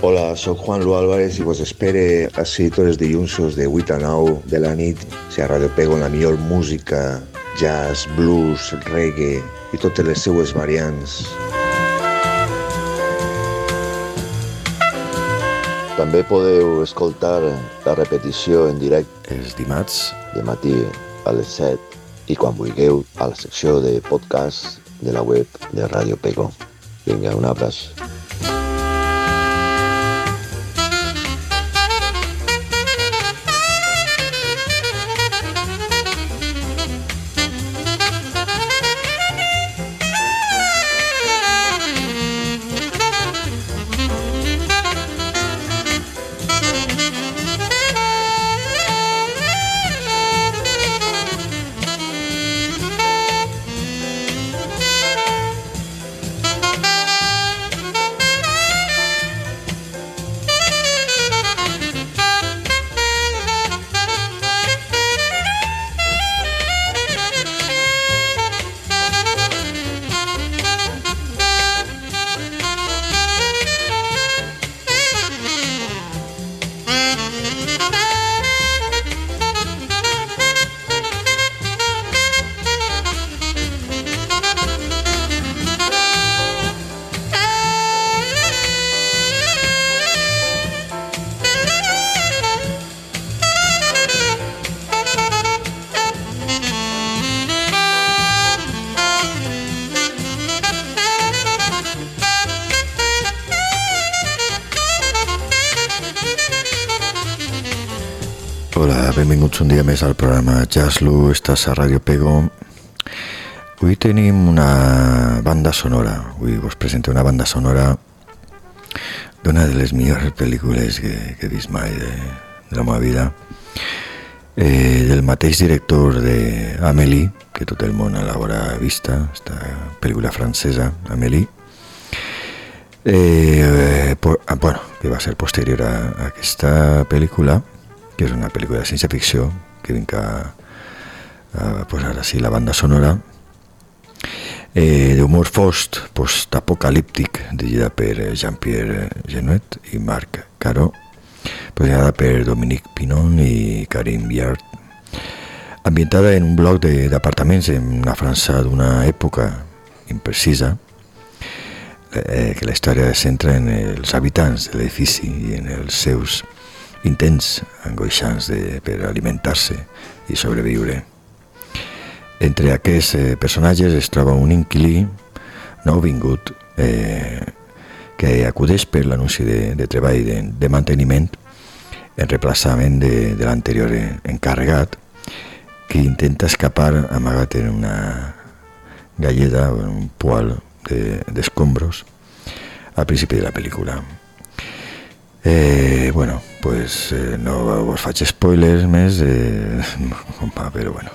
Hola, sóc Juan Lu Álvarez i vos espere ací tots els dilluns de 8 a 9 de la nit a Radio Pego la millor música, jazz, blues, reggae i totes les seues variants. També podeu escoltar la repetició en directe els dimarts de matí a les 7 i quan vulgueu a la secció de podcast de la web de Radio Pego. Vinga, un abraç. Hola, benvinguts un dia més al programa Jazzlu, estàs a Radio Pego. Avui tenim una banda sonora, avui vos presento una banda sonora d'una de les millors pel·lícules que he vist mai de la meva vida, del mateix director d'Amélie, que tot el món l'haurà vista, esta pel·lícula francesa, Amélie, que va ser posterior a aquesta pel·lícula, que és una pel·lícula de ciència-ficció, que vinc a posar així la banda sonora, d'humor post-apocalíptic, dirigida per Jean-Pierre Jeunet i Marc Caro, protagonizada per Dominique Pinon i Karim Biard, ambientada en un bloc d'apartaments en una França d'una època imprecisa, que la història es centra en els habitants de l'edifici i en els seus intents angoixants per alimentar-se i sobreviure. Entre aquests personatges es troba un inquilí nouvingut que acudeix per l'anunci de treball de manteniment en replaçament de l'anterior encarregat, que intenta escapar amagat en una galleda o en un poal d'escombros al principi de la pel·lícula. No vos faig spoilers més, però bueno,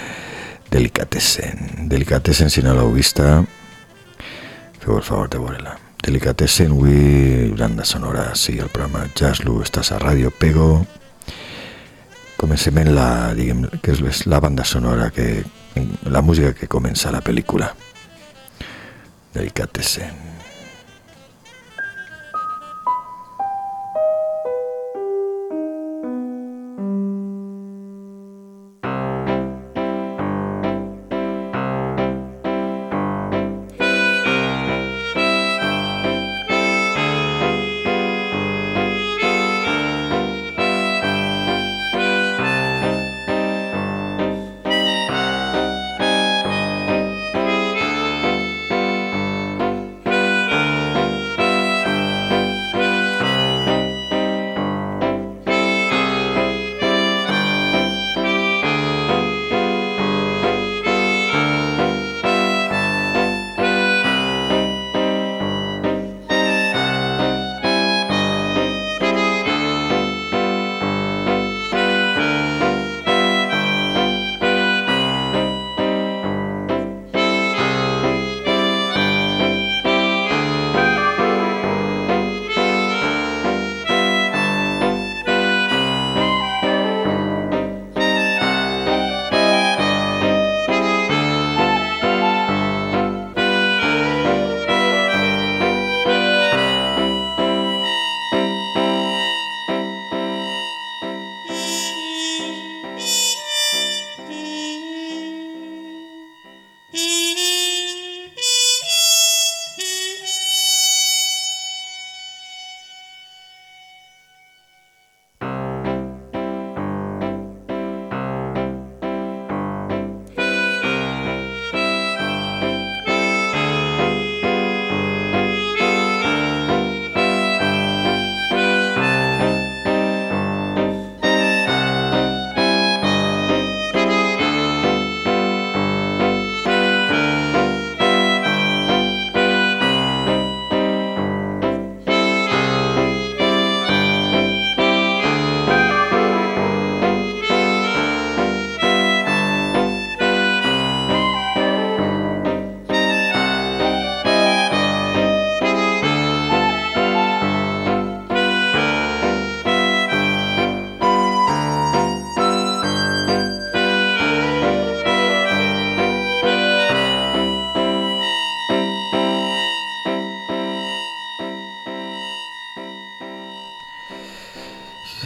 Delicatessen, si no l'heu vista, feu el favor de veure-la. Delicatessen, avui, banda sonora, sí, el programa Jazzlu, estàs a Radio Pego. Comencem en que és la banda sonora, la música que comença la pel·lícula. Delicatessen.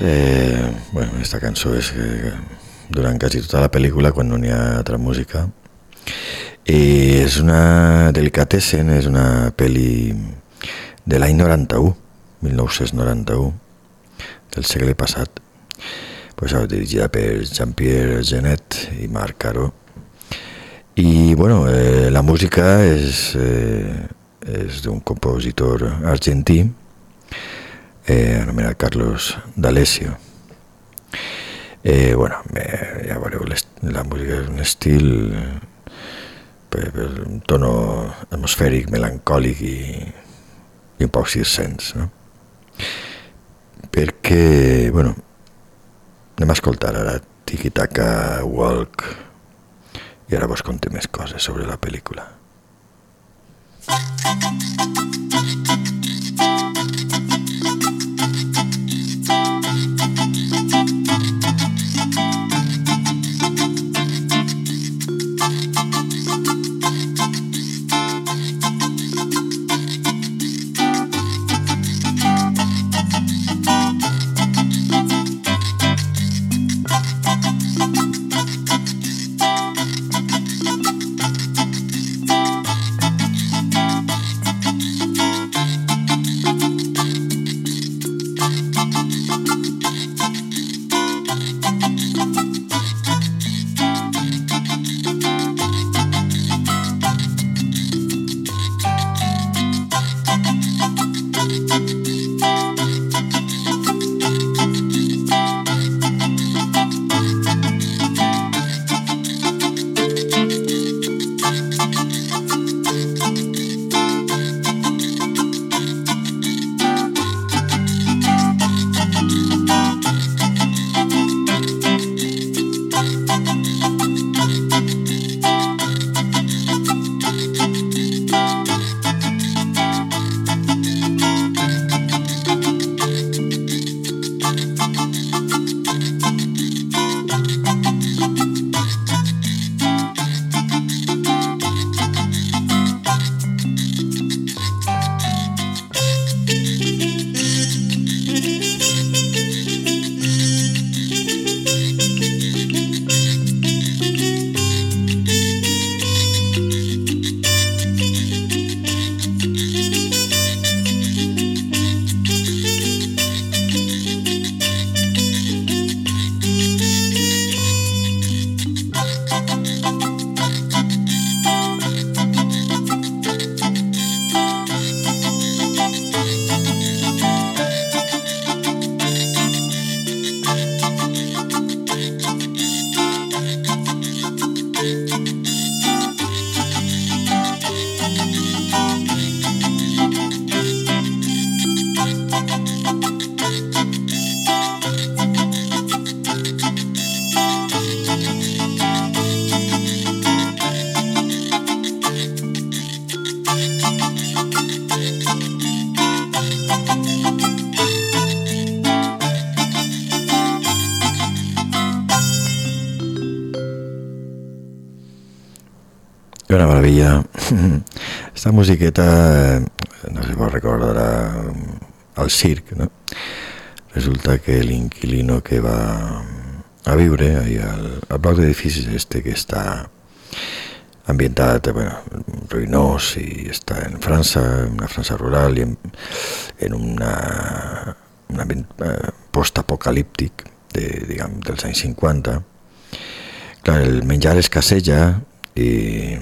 Bueno, esta cançó és durant quasi tota la pel·lícula, quan no n'hi ha altra música. I és una delicatessen, és una pel·li de l'any 91, 1991, del segle passat. Pues, dirigida per Jean-Pierre Jeunet i Marc Caro. I bueno, la música és d'un compositor argentí anomenat Carlos D'Alessio. Bueno, ja veureu, la música és un estil per un tono atmosfèric, melancòlic i un poc circens, no? Perquè, bueno, anem a escoltar ara Tiki Taka Walk i ara vos conté més coses sobre la pel·lícula. Una maravilla. Esta musiqueta, no sé si vos recordarà al circ, no? Resulta que l'inquilino que va a viure al bloc d'edificis que està ambientat, bueno, ruïnós, i està en França, una França rural, i en un ambient post-apocalíptic dels anys 50. Clar, el menjar escasseja i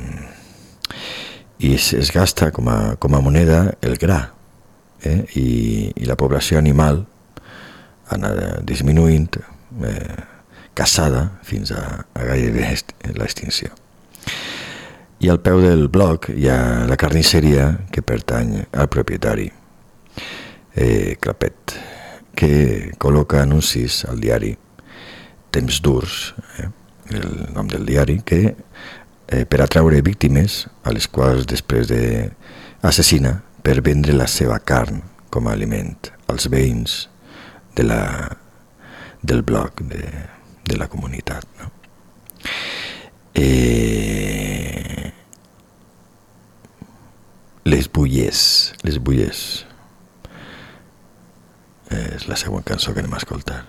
es gasta com a moneda el gra, i la població animal anar disminuint, caçada fins a gairebé l'extinció. I al peu del bloc hi ha la carnisseria que pertany al propietari, Clapet, que col·loca anuncis al diari Temps Durs, el nom del diari, que per atraure víctimes a les quals després assassina per vendre la seva carn com a aliment als veïns del bloc de la comunitat, no? Les bullers és la següent cançó que anem a escoltar.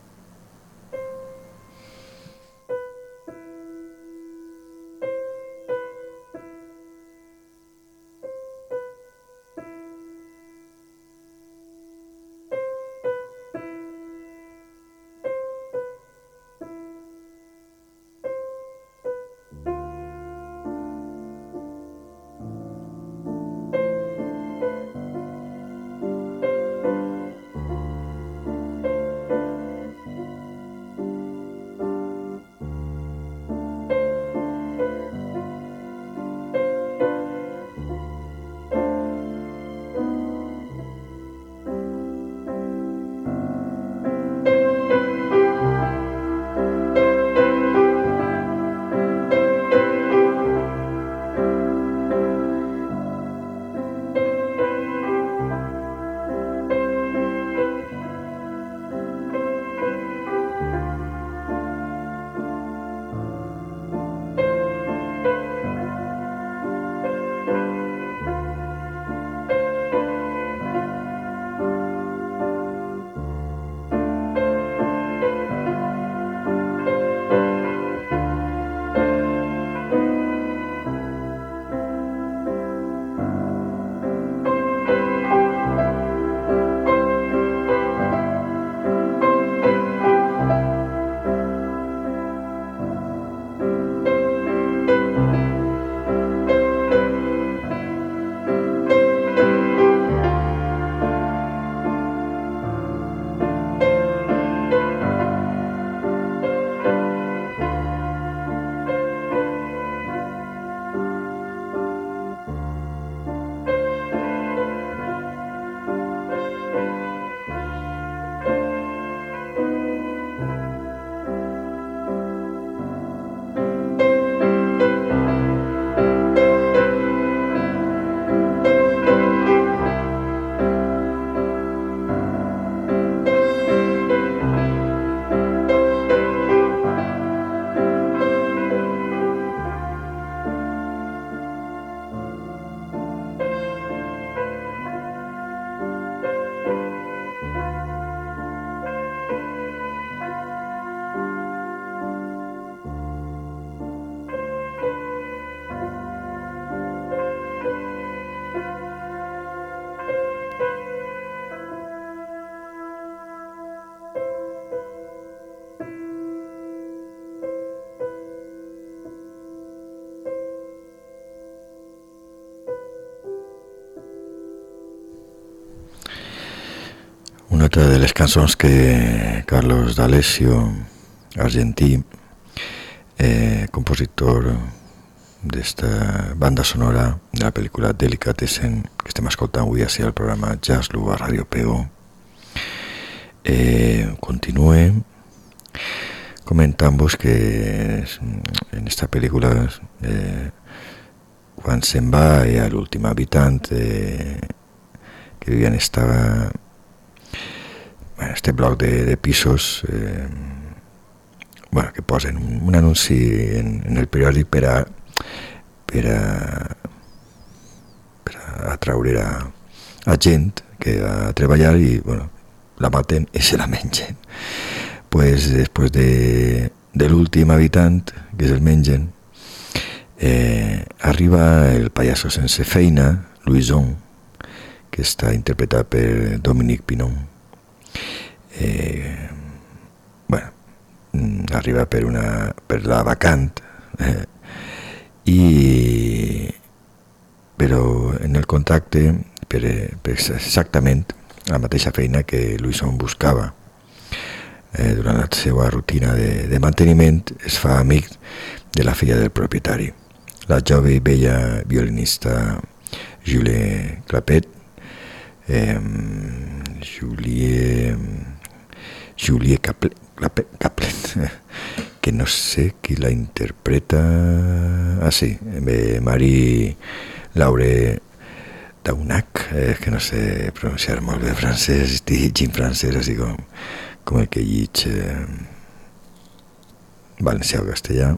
Una altra de les cançons que Carlos D'Alessio, argentí, compositor d'esta banda sonora de la pel·lícula Delicatessen, que estem escoltant avui així al programa Jazz Lu a Radio Pego, continue comentant-vos que en esta pel·lícula quan se'n va a l'últim habitant que vivia en este bloc de pisos que posen un anunci en el periòdic per a atraure a gent que va a treballar i la maten i se la mengen. Pues després de l'últim habitant que se'l mengen, arriba el pallasso sense feina, Louison, que està interpretat per Dominique Pinon. Arriba per la vacant, però en el contacte per exactament la mateixa feina que Louison buscava. Durant la seva rutina de manteniment es fa amic de la filla del propietari, la jove i bella violinista Julie Clapet, Julie Caplet, que no sé qui la interpreta. Marie Laure Daunac, que no sé pronunciar molt bé francès, estic llegint francès així com el que llig valencià o castellà.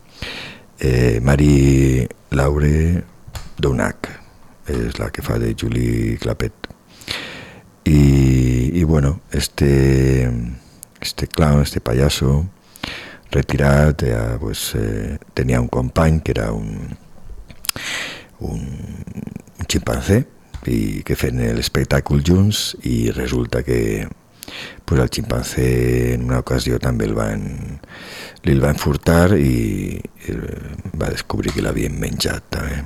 Marie Laure Daunac és la que fa de Julie Clapet i y bueno, este clown, este payaso retirat, pues, tenia un company que era un ximpancé i que feien l'espectacle junts, i resulta que pues, el ximpancé en una ocasió també el van furtar i va descobrir que l'havien menjat també.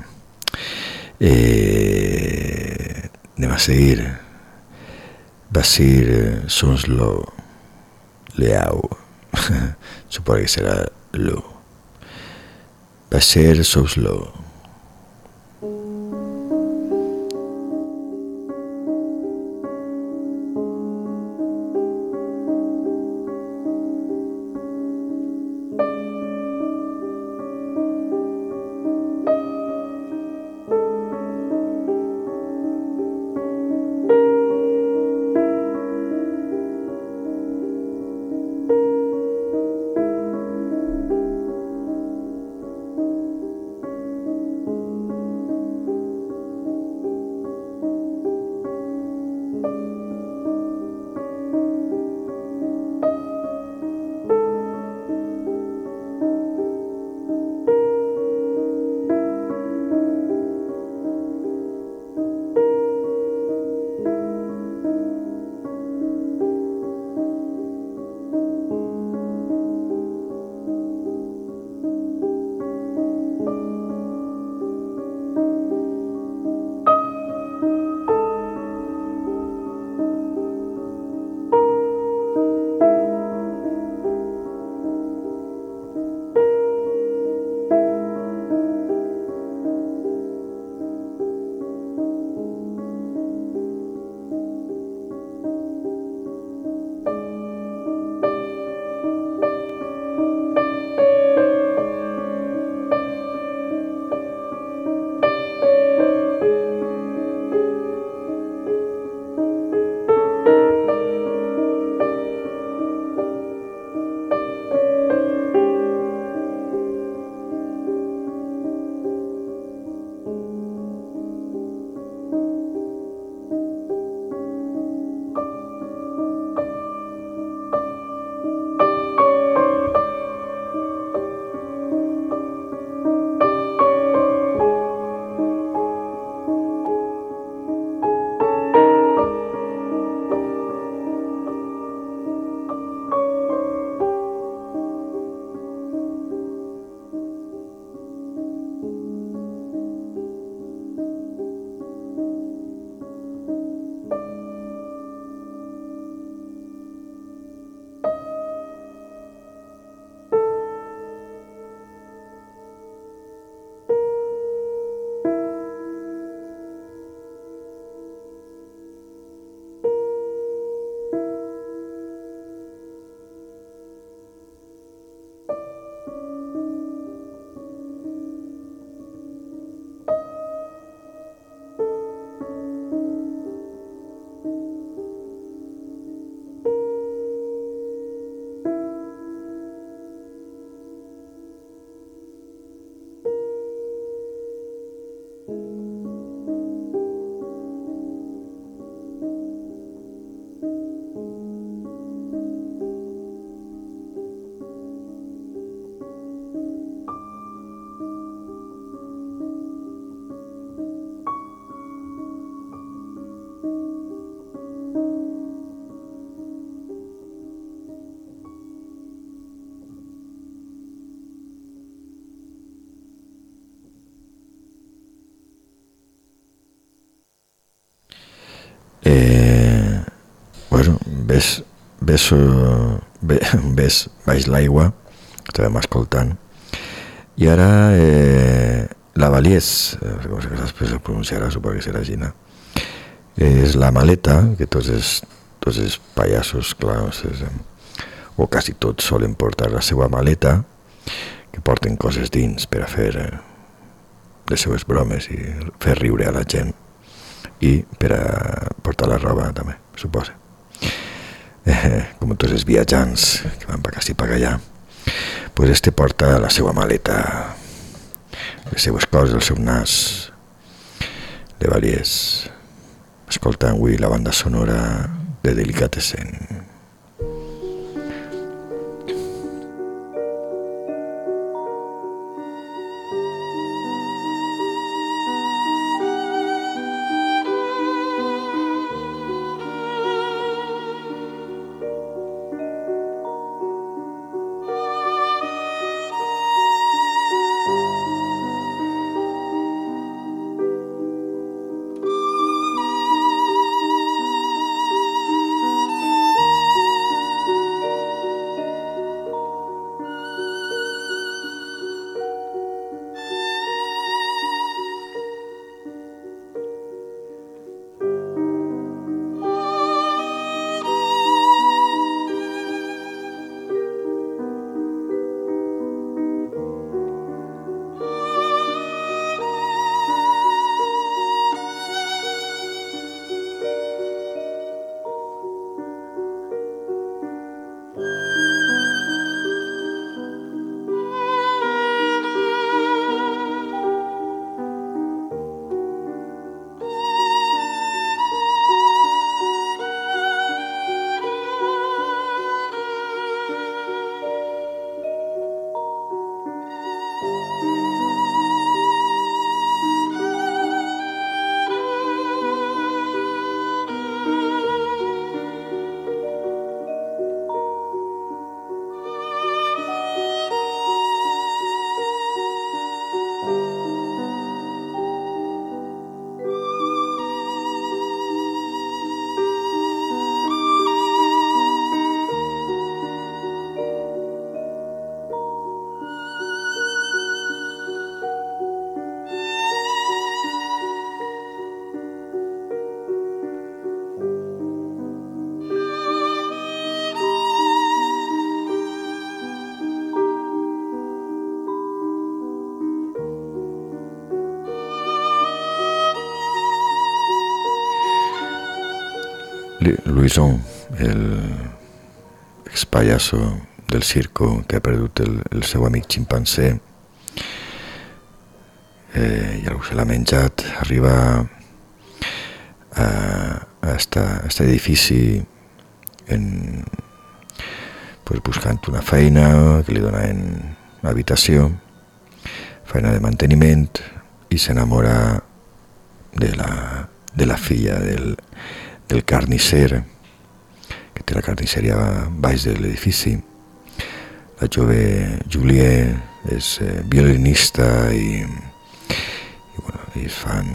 Anem a seguir. Basir Sonslo Leao. Supongo que serà lo. Basir Sonslo. Bueno, ves baix l'aigua, estàvem escoltant, i ara la Valies, com se després el pronunciarà, suposo que serà Gina, és la maleta que tots els pallassos, clar, o quasi tots solen portar la seva maleta, que porten coses dins per a fer les seues bromes i fer riure a la gent, i per a portar la roba també, suposa. Com tots els viatjants que van per ací per allà, pues este porta la seva maleta, les seues coses, el seu nas de Valies, escoltant avui la banda sonora de Delicatessen. Louison, el expallasso del circo que ha perdut el seu amic ximpanzé, i algú se l'ha menjat, arriba a este edifici pues, buscant una feina que li donaven habitació, feina de manteniment, i s'enamora de la filla del carnisser, que té la carnisseria baix de l'edifici. La jove Julie és violinista i es fan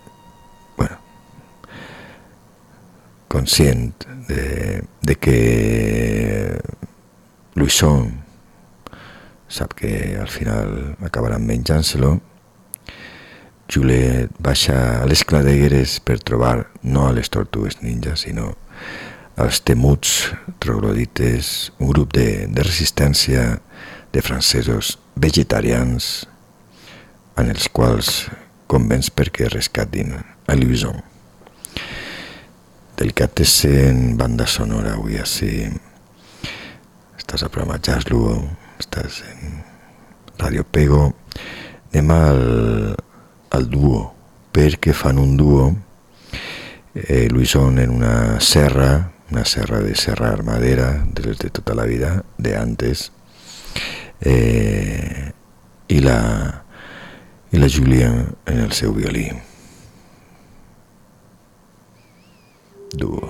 conscient de que Louison sap que al final acabaran menjant-se-lo. Julie baixa a les clavegueres per trobar no a les tortugues ninja, sinó als temuts troglodites, un grup de resistència de francesos vegetarians en els quals convenç perquè rescatin a Louison. Delicatessen, banda sonora avui així. Estàs al programa Jazz Luo, estàs en Radio Pego. Anem al duo, perquè fan un duo. Louison en una serra de serrar madera de tota la vida, de antes, i la Julia en el seu violí. Duo.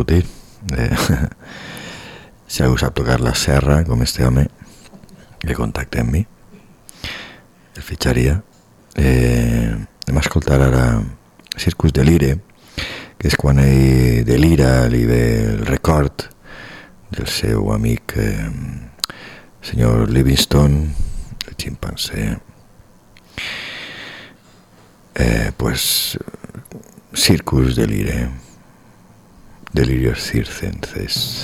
dir. Si algú sap tocar la serra, com este home, que contacte amb mi, el fitxaria. Hem escoltat ara Circus Delire, que és quan ell delira, li ve el record del seu amic senyor Livingstone, el ximpanzé. Pues Circus Delire, Delirios circenses.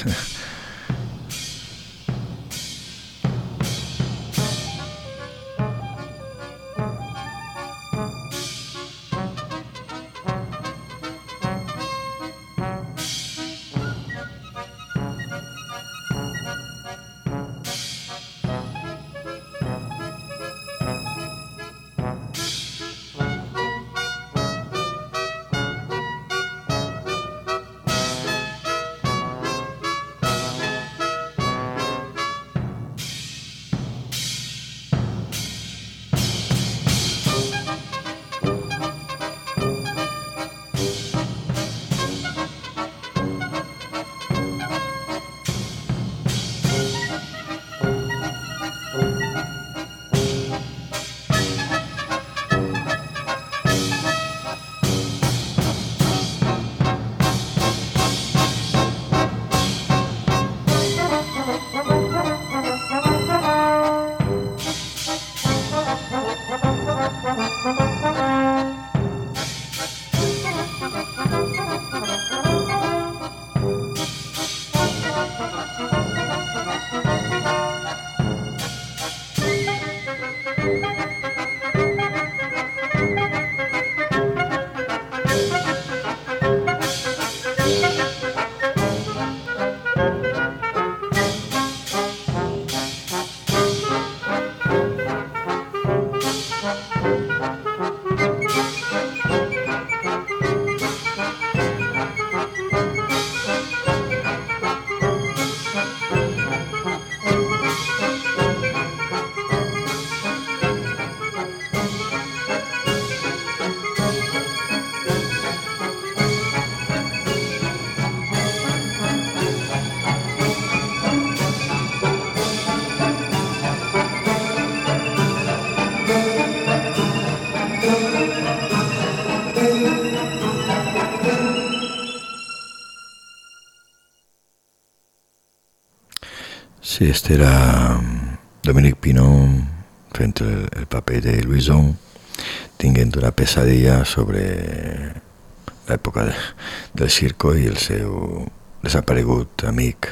Sí, este era Dominic Pinon fent el paper de Louison, tinguent una pesadilla sobre l'època del circo i el seu desaparegut amic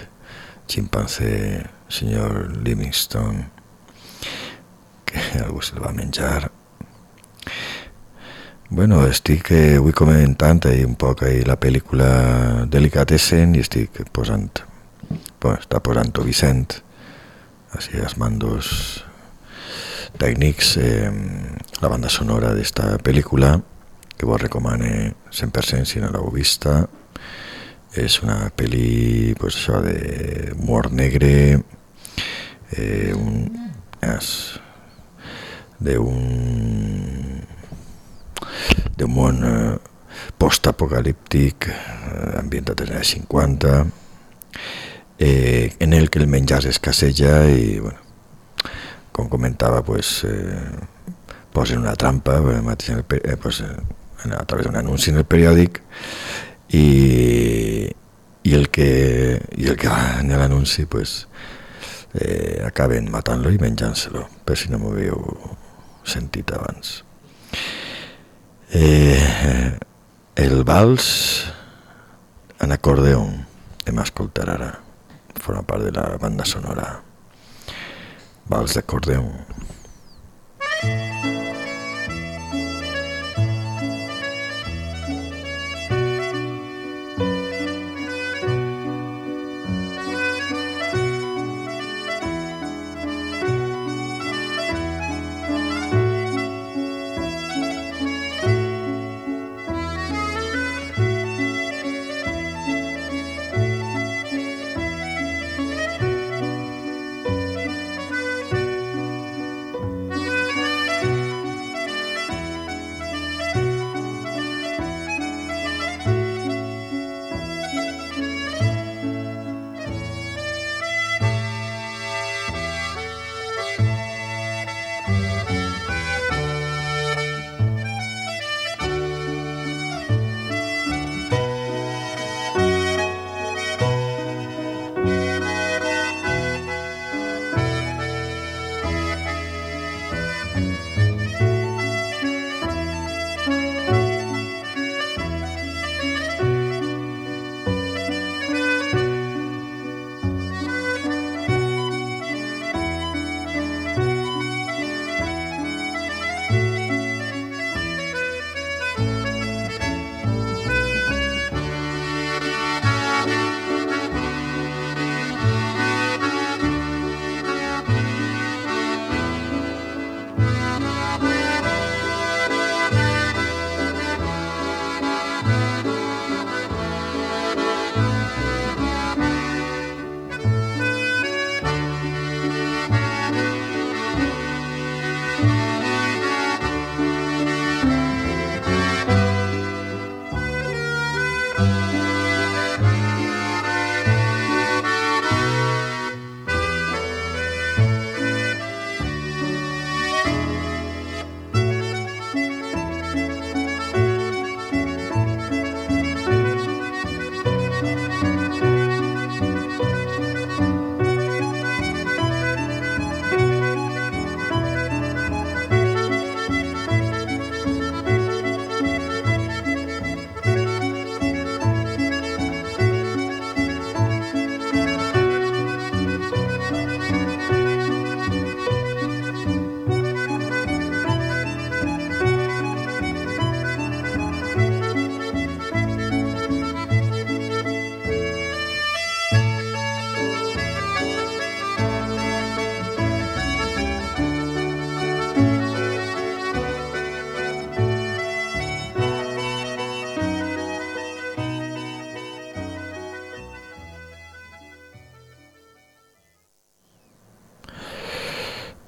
ximpanzé senyor Livingstone, que algú se'l va menjar. Bueno, estic avui comentant un poc la pel·lícula Delicatessen i estic posant, està posant Vicent així als mandos tècnics la banda sonora d'esta pel·lícula, que vos recomane 100% si no l'heu vista. És una pel·li pues, això d'humor negre, d'un món post-apocalíptic ambientat als anys 50, en el que el menjar escasseja i, bueno, com comentava, pues, posen una trampa a través d'un anunci en el periòdic i el que va en l'anunci pues, acaben matant-lo i menjant-se-lo, per si no m'ho havíeu sentit abans. El vals en acordeon hem escoltat ara, forma part de la banda sonora, vals d'acordeon.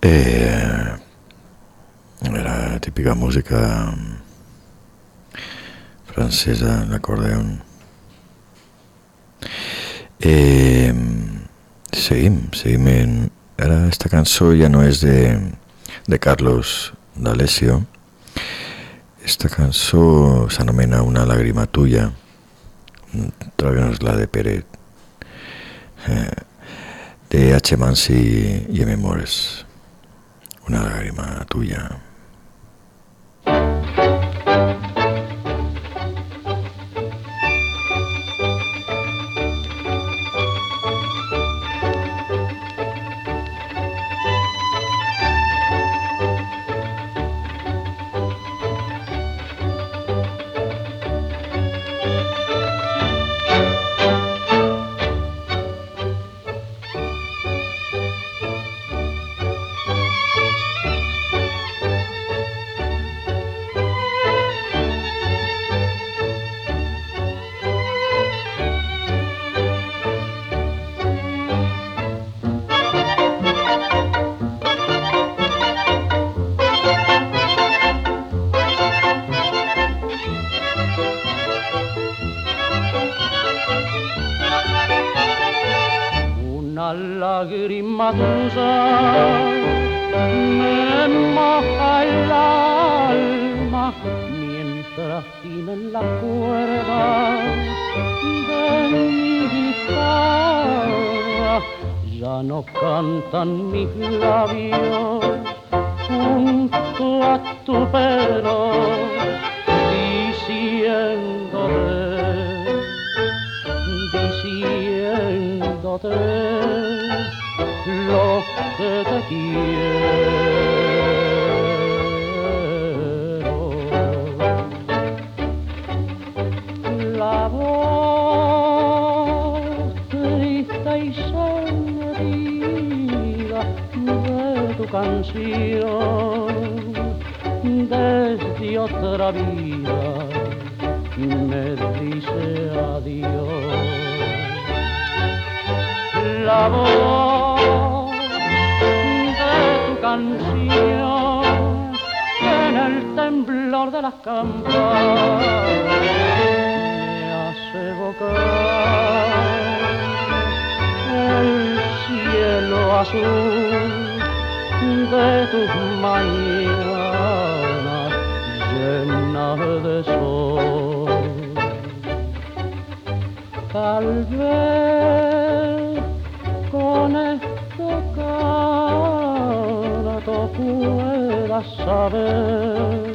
Era típica música francesa, l'acordeon. Seguim. Ara esta cançó ja no és de Carlos D'Alessio. Esta cançó s'anomena Una lágrima tuya. Trobem la de Peret, de H. Mansi y M. Mores. Una lágrima tuya. Lágrima tuya me moja el alma mientras tienen la cuerda de mi guitarra. Ya no cantan mis labios junto a tu pelo diciéndote lo que te quiero. La voz triste y sentida de tu canción desde otra vida me dice adiós. La voz de tu canción en el temblor de las campanas me hace evocar el cielo azul de tus mañanas llenas de sol. Tal vez con este canto puedas saber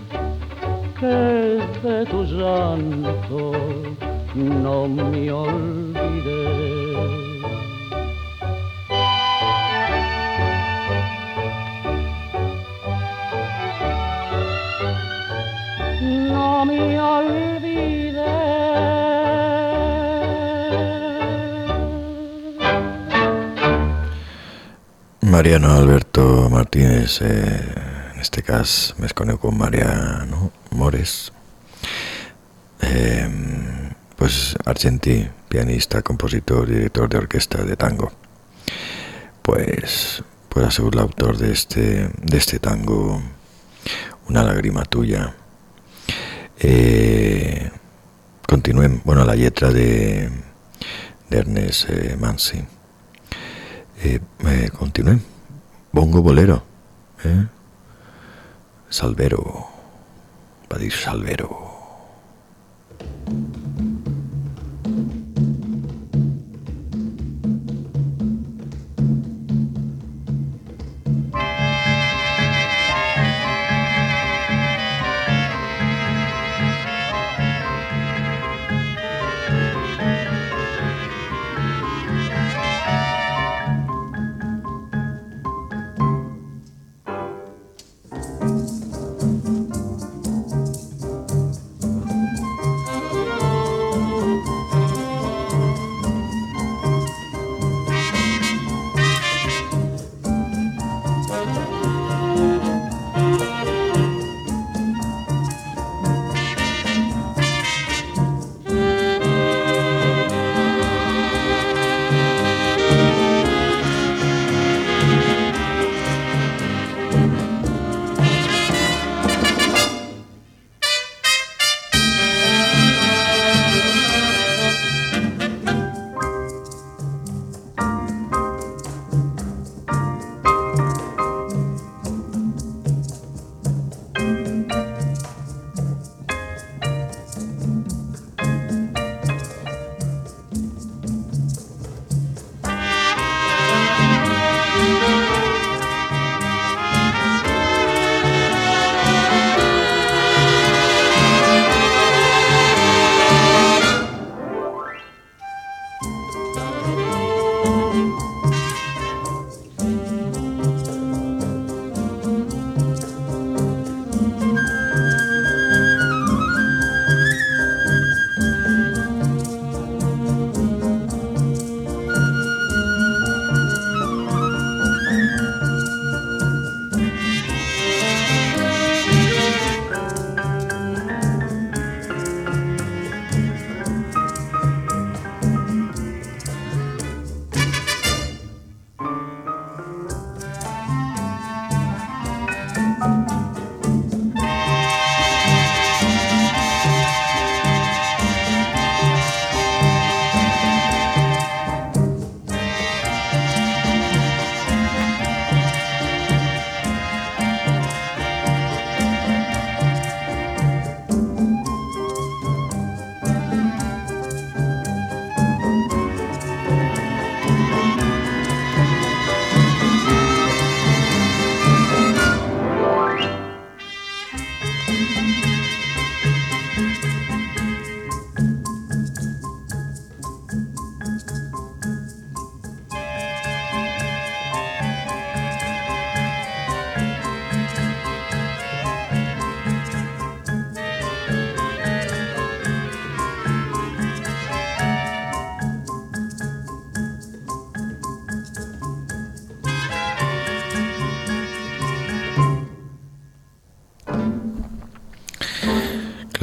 que de tu llanto no me olvidé. No me olvidé. Mariano Alberto Martínez, en este cas més conegut com Mariano Mores, pues argentí, pianista, compositor, director de orquesta de tango. Pues ha sigut l'autor d'este tango Una lágrima tuya. Continuem, bueno, la lletra d'Ernest Mansi. Continuem. Bongo bolero, Salvero, va dir Salvero.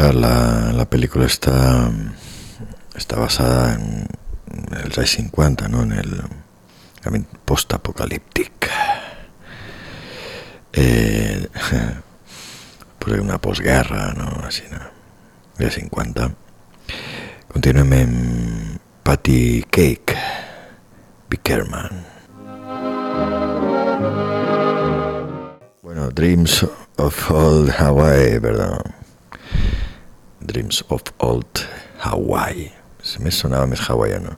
la película está basada en el 50, ¿no? En el post-apocalíptic. Pues una posguerra, ¿no? Así, ¿no? De 50. Continuem amb Patty Cake, Bickerman. Bueno, Dreams of Old Hawaii, ¿verdad? Dreams of Old Hawaii. Se me sonaba más hawaiano.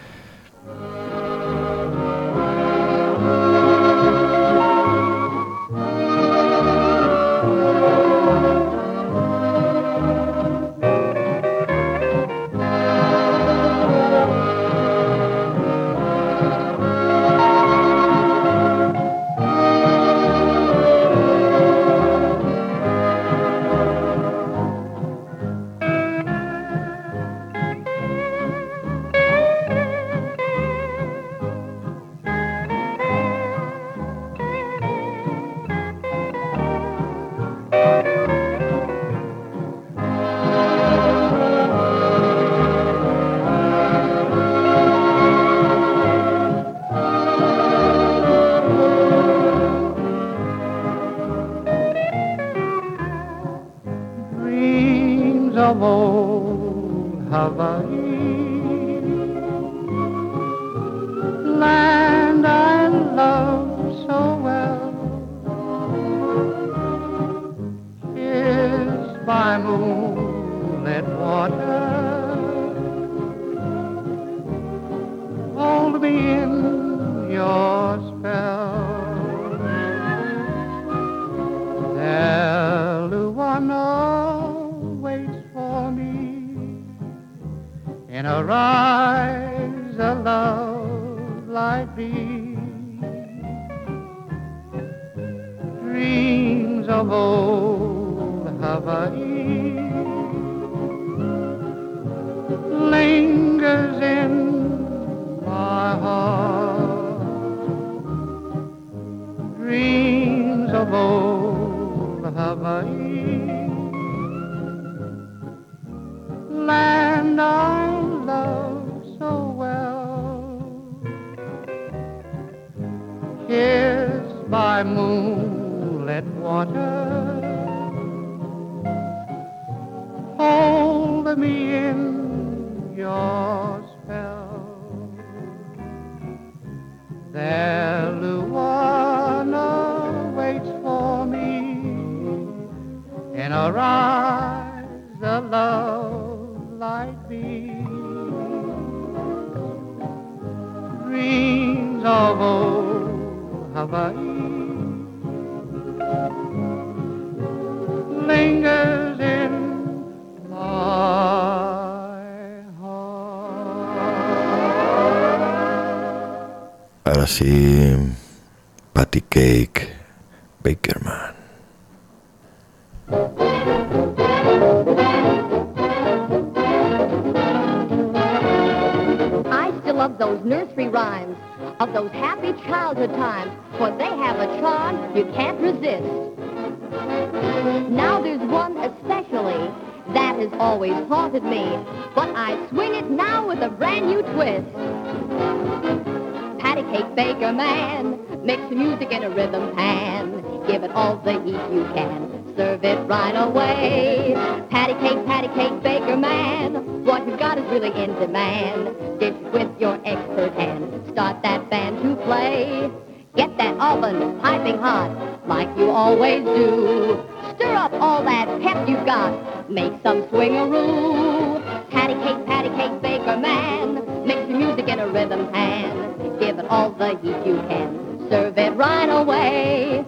Of old Hawaii, land I love so well, kissed by moonlit water, hold me in your spell, Eluana waits for me in a rise of love like these, dreams of old Hawaii lingers in my heart, dreams of old Hawaii, land I love so well, kissed by moonlit water, hold me in your spell, there Luana waits for me in a rise of love like these, dreams of old Hawaii lingers in my heart. Ahora sí, Patty Cake, Bickerman. Love those nursery rhymes of those happy childhood times, for they have a charm you can't resist. Now there's one especially that has always haunted me, but I swing it now with a brand new twist. Patty Cake Baker Man, mix the music in a rhythm pan, give it all the heat you can, serve it right away. Patty Cake Baker Man, what you've got is really in demand. Dish with your expert hand, start that band to play. Get that oven piping hot, like you always do. Stir up all that pep you've got, make some swingaroo. Patty Cake Baker Man, mix the music in a rhythm pan. Give it all the heat you can, serve it right away.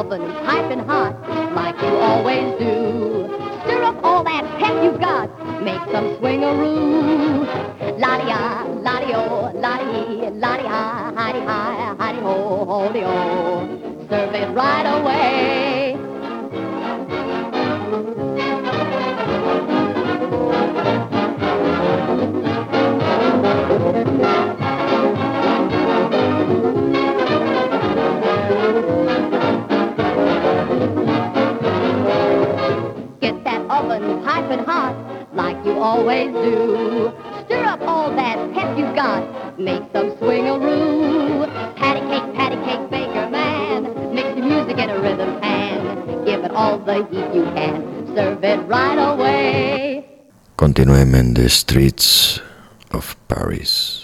oven piping hot, like you always do. Stir up all that pep you've got, make some swingaroo. La-di-ah, la-di-oh, la-di-ee, la-di-hi, hi-di-hi, hi-di-ho, ho-di-oh. Serve it right away. Get that oven piping hot, like you always do. Stir up all that pep you've got, make some swingaroo. Patty cake, baker man, mix the music in a rhythm pan. Give it all the heat you can, serve it right away. Continuem en the streets of Paris.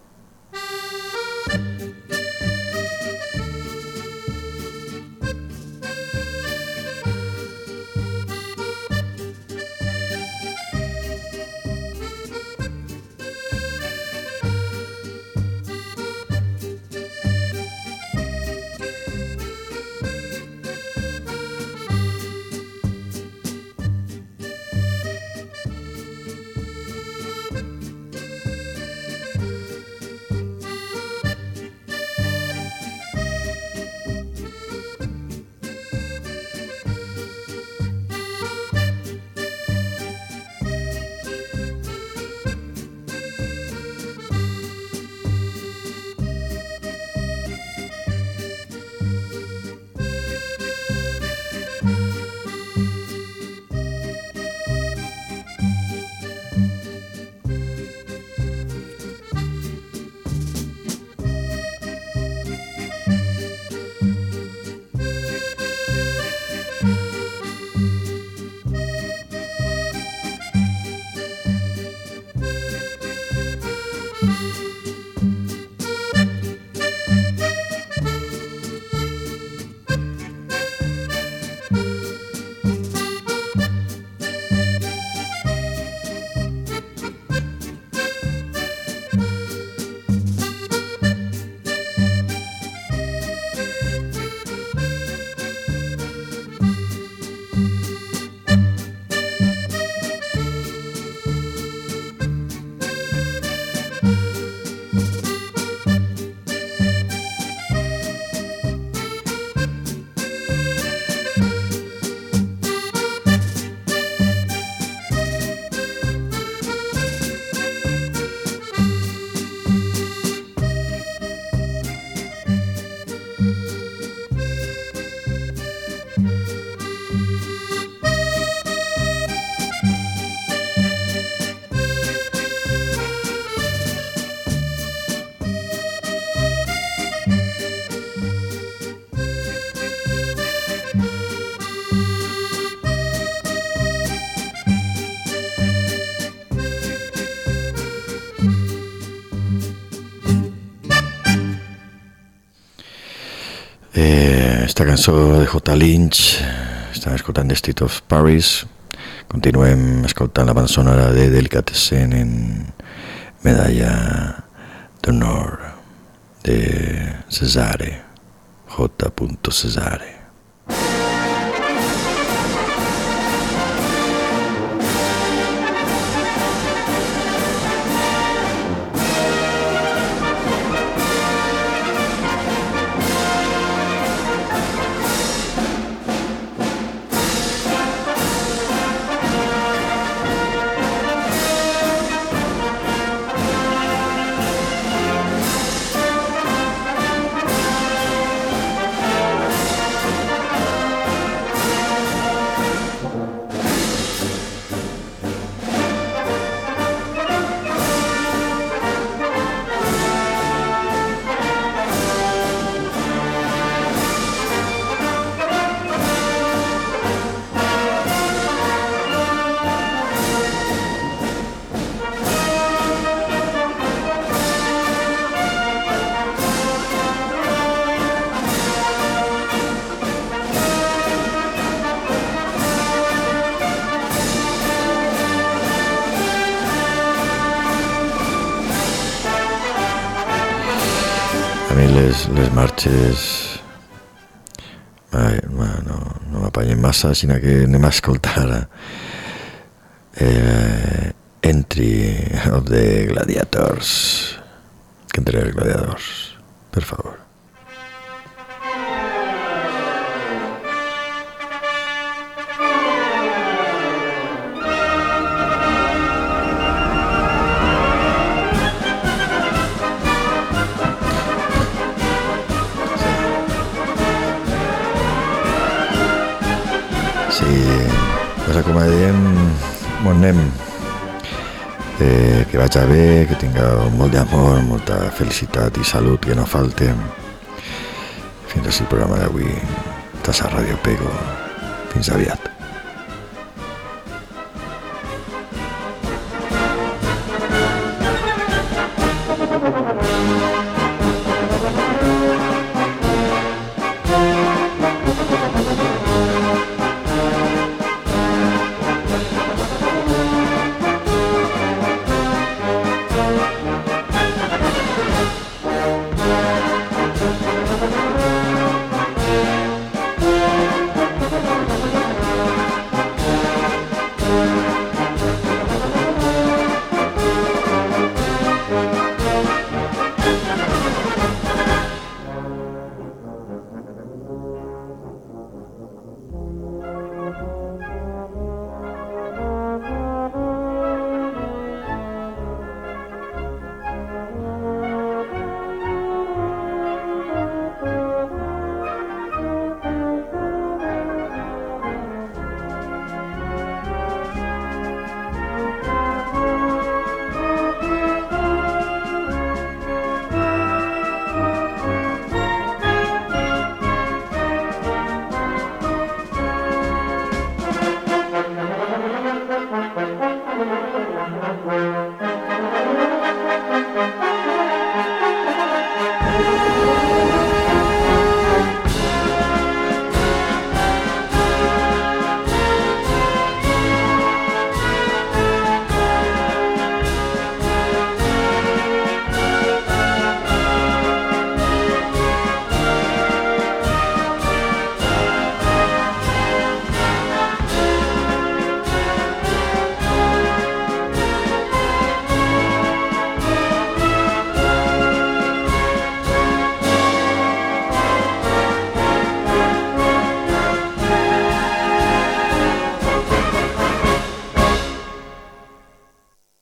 Esta cançó de J. Lynch, estan escoltant The Street of Paris. Continuem escoltant la banda sonora de Delicatessen en medalla d'honor de Cesare, J. Cesare. acompanyen massa, sinó que anem a escoltar Entry of the Gladiators. Que entre els gladiadors, per favor. Pues com diem, bon anem, que vaig bé, que tingueu molt d'amor, molta felicitat i salut, que no falte. Fins així el programa d'avui, Tassa Ràdio Pego. Fins aviat.